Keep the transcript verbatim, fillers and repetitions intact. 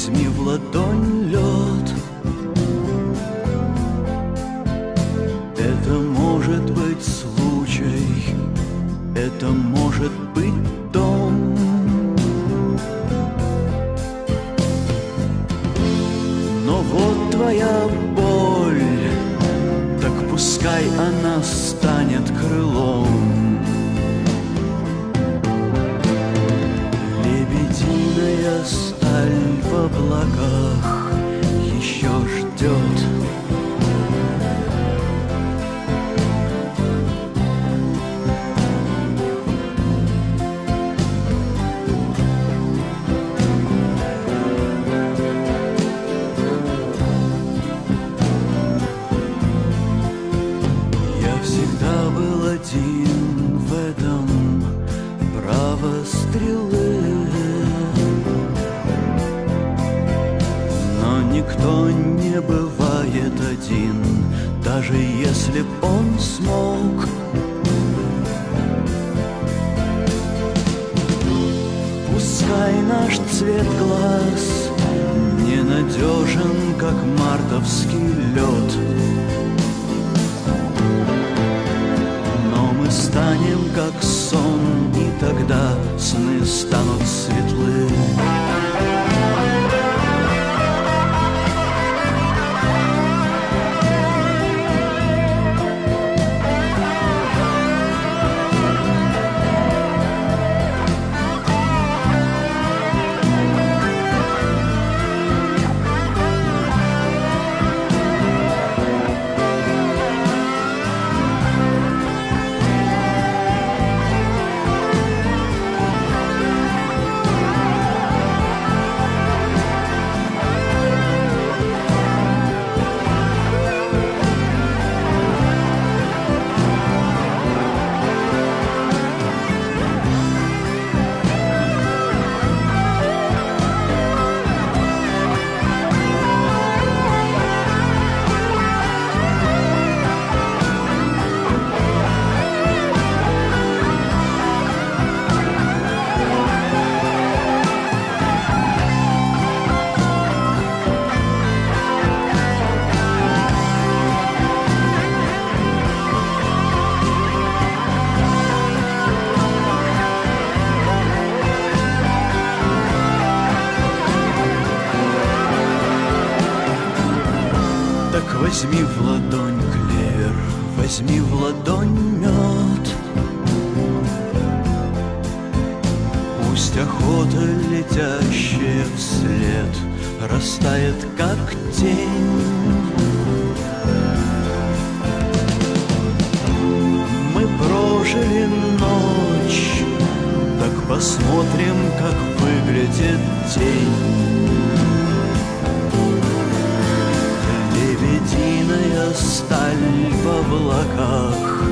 возьми в ладонь лед. Это может быть случай, это может быть дом. Но вот твоя боль, так пускай она станет крылом. Лебединая сталь в облаках еще ждет. Один в этом право стрелы, но никто не бывает один, даже если б он смог. Пускай наш цвет глаз ненадежен, как мартовский лед, станем как сон, и тогда сны станут светлы. Возьми в ладонь клевер, возьми в ладонь мед. Пусть охота, летящая вслед, растает, как тень. Мы прожили ночь, так посмотрим, как выглядит день. Лебединая сталь в облаках